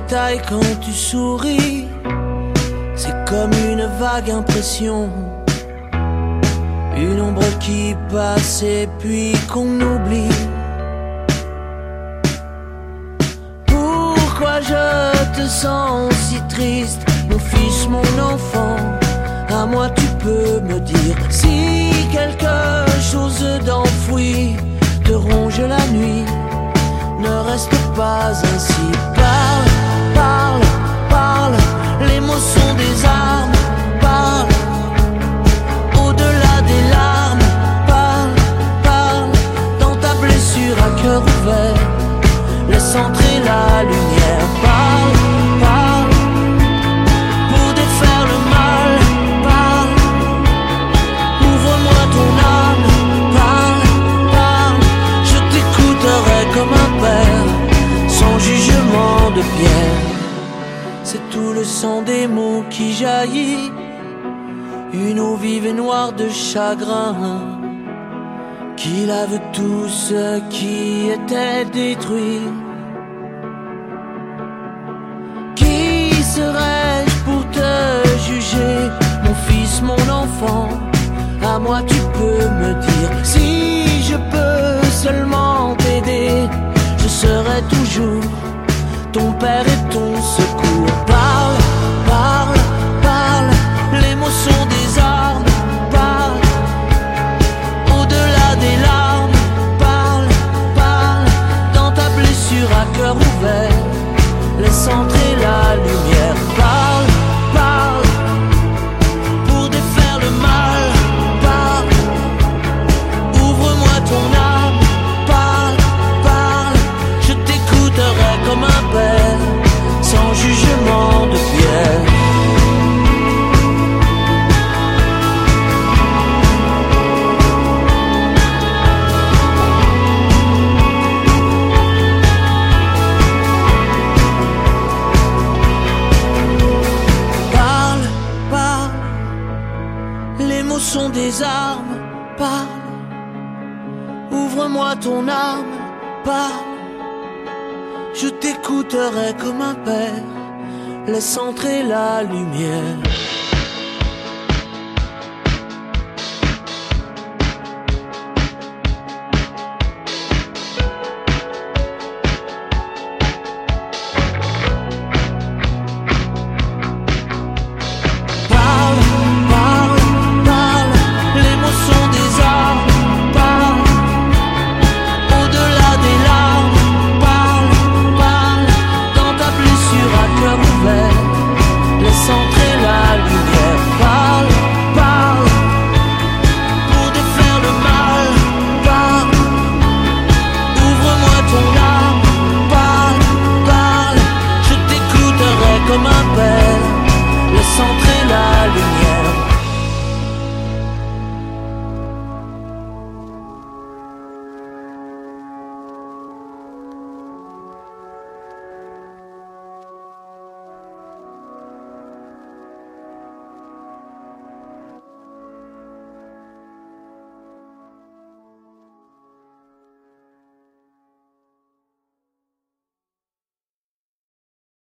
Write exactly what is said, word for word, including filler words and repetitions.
détails quand tu souris. C'est comme une vague impression, une ombre qui passe et puis qu'on oublie. Pourquoi je te sens si triste, mon fils, mon enfant? À moi tu peux me dire si quelque chose d'enfoui te ronge la nuit. Ne reste pas ainsi. Parle, parle, parle. Les mots sont des armes. Parle, au-delà des larmes. Parle, parle. Dans ta blessure à cœur ouvert, laisse entrer la lumière. Parle, parle. Pour défaire le mal. Parle, ouvre-moi ton âme. Parle, parle. Je t'écouterai comme un père, sans jugement de pierre. C'est tout le sang des mots qui jaillit, une eau vive et noire de chagrin, qui lave tout ce qui était détruit. Qui serais-je pour te juger, mon fils, mon enfant? À moi tu peux me dire si je peux seulement t'aider. Je serai toujours ton père et ton secours. Parle, parle, parle. Les mots sont des armes. Parle, au-delà des larmes. Parle, parle. Dans ta blessure à cœur ouvert, laisse entrer la lumière. Parle, parle. Pour défaire le mal. Parle, ouvre-moi ton âme. Parle, parle. Je t'écouterai comme un père, sans jugement de pierre. Parle, parle. Les mots sont des armes. Parle, ouvre-moi ton âme. Parle, je t'écouterai comme un père, laisse entrer la lumière.